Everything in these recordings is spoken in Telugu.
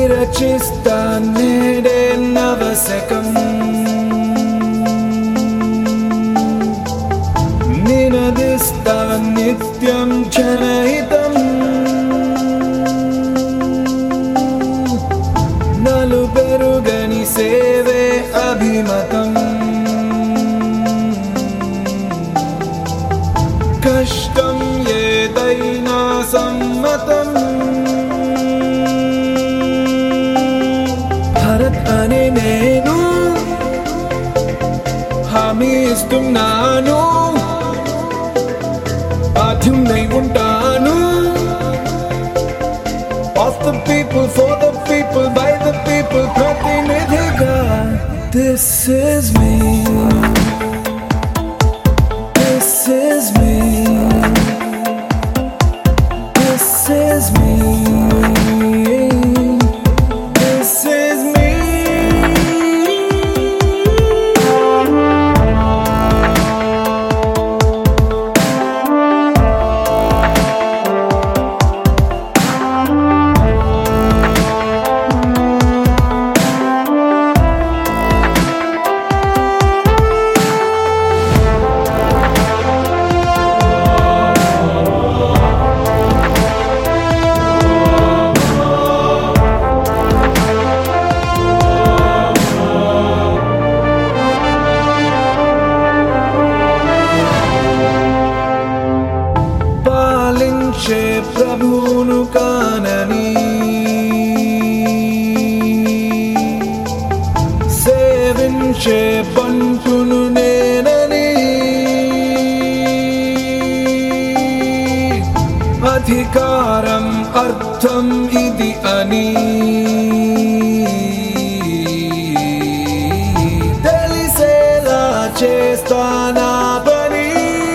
విరచిస్తా నేడే నవశకం నినదిస్తా నిత్యం జనహితం నలుబెరుగని సేవే అభిమతం కష్టం ఏదైనా సమ్మతం భరత్ అనే నేను హామీ ఇస్తున్నాను బాధ్యున్నై ఉంటాను of the people for the people by the people ప్రతినిధిగా this is me this is me this is me this is me పాలించే ప్రభువును కానని సేవించే బంటును నేనని అధికారం అర్థం ఇది అని తెలిసేలా చేస్తానా పని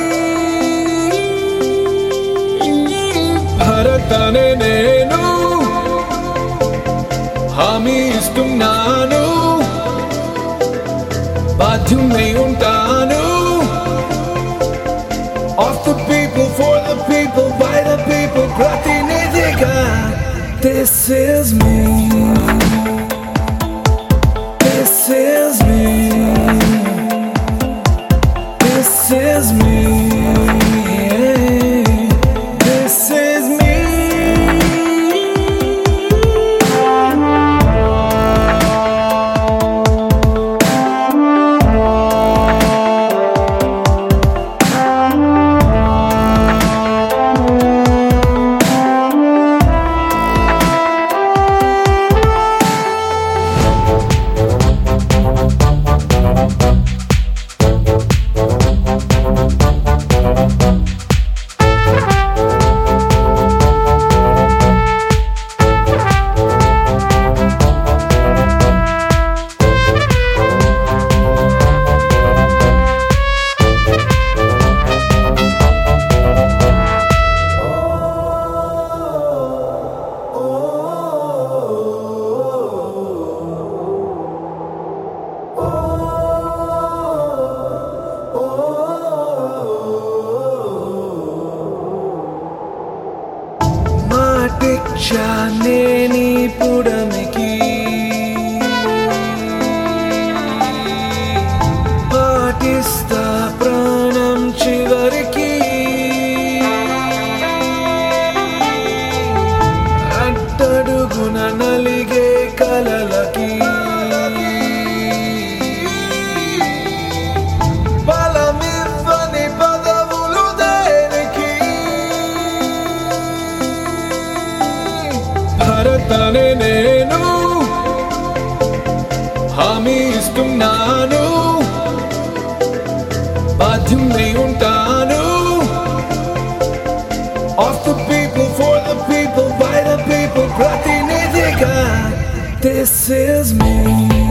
భరత్ అనే నేను హామీ ఇస్తున్నాను బాధ్యున్నై ఉంటాను of the people for the people by the people ప్రతినిధిగా this is me this is me this is me this is me మాటిచ్చానే నీ పుడమికి పాటిస్తా ప్రాణం చివరికి అట్టడుగున నలిగే కలలకి బలమివ్వని పదవులు దేనికి భరత్ అనే నేను హామీ ఇస్తున్నాను బాధ్యున్నై ఉంటాను of the people for the people by the people ప్రతినిధిగా this is me